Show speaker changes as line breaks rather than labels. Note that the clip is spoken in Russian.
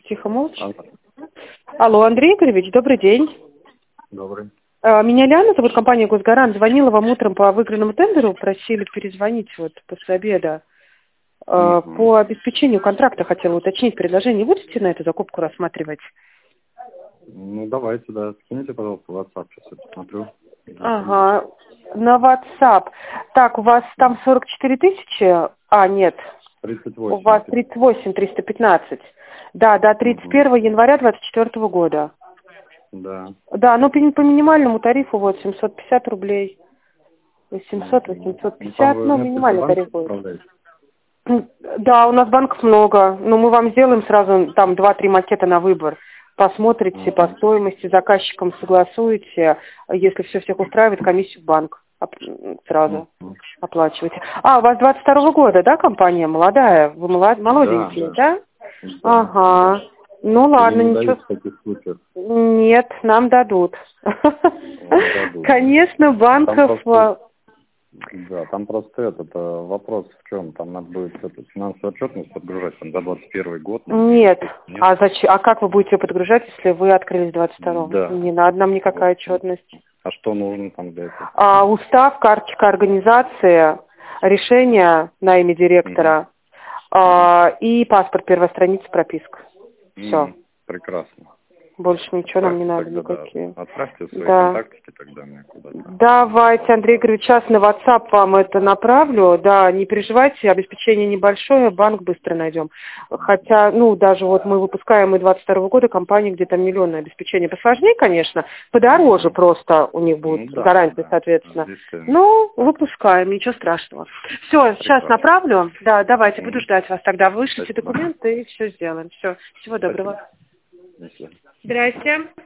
Тихо, молча. Алло, Андрей Игоревич, добрый день.
Добрый.
Меня Ляна, зовут, компания «Госгарант». Звонила вам утром по выигранному тендеру, просили перезвонить вот после обеда. По обеспечению контракта хотела уточнить предложение. Будете на эту закупку рассматривать?
Ну, давайте, да. Скиньте, пожалуйста, в WhatsApp, сейчас я посмотрю.
Ага, на WhatsApp. Так, у вас там 44 тысячи? А, нет.
38.
У вас 38 315. Да, до 31 января 2024 года.
Да.
Да, ну по минимальному тарифу вот 750 рублей. 800, 850, ну минимальный тариф будет. Да, у нас банков много, но мы вам сделаем сразу там 2-3 макета на выбор. Посмотрите по стоимости, заказчикам согласуете, если все всех устраивает, комиссию в банк сразу оплачиваете. А, у вас 22-го года, да, компания молодая? Вы молоденькие, да? Ага. Ну ладно,
не
ничего.
В таких случаях?
Нет, нам дадут. Конечно, банков...
Да, там просто этот вопрос в чем? Там надо будет финансовую отчетность подгружать там, за 21 год.
Нет. А зачем? А как вы будете ее подгружать, если вы открылись 22-го?
Да.
Не надо нам никакая отчетность.
А что нужно там для этого?
Устав, карточка организации, решение на имя директора и паспорт, первая страница, прописка. Все.
Прекрасно.
Больше ничего нам не надо никакие.
Да. Отправьте свои контактики тогда мне куда-то.
Давайте, Андрей Игоревич, сейчас на WhatsApp вам это направлю. Да, не переживайте, обеспечение небольшое, банк быстро найдем. Хотя, ну, даже вот мы выпускаем и 22 года компании, где там миллионное обеспечение. Посложнее, конечно, подороже просто у них будет гарантия, соответственно. Ну, выпускаем, ничего страшного. Все, сейчас направлю. Да, давайте, буду ждать вас тогда. Вышлите документы и все сделаем. Все, всего доброго. Здрасте.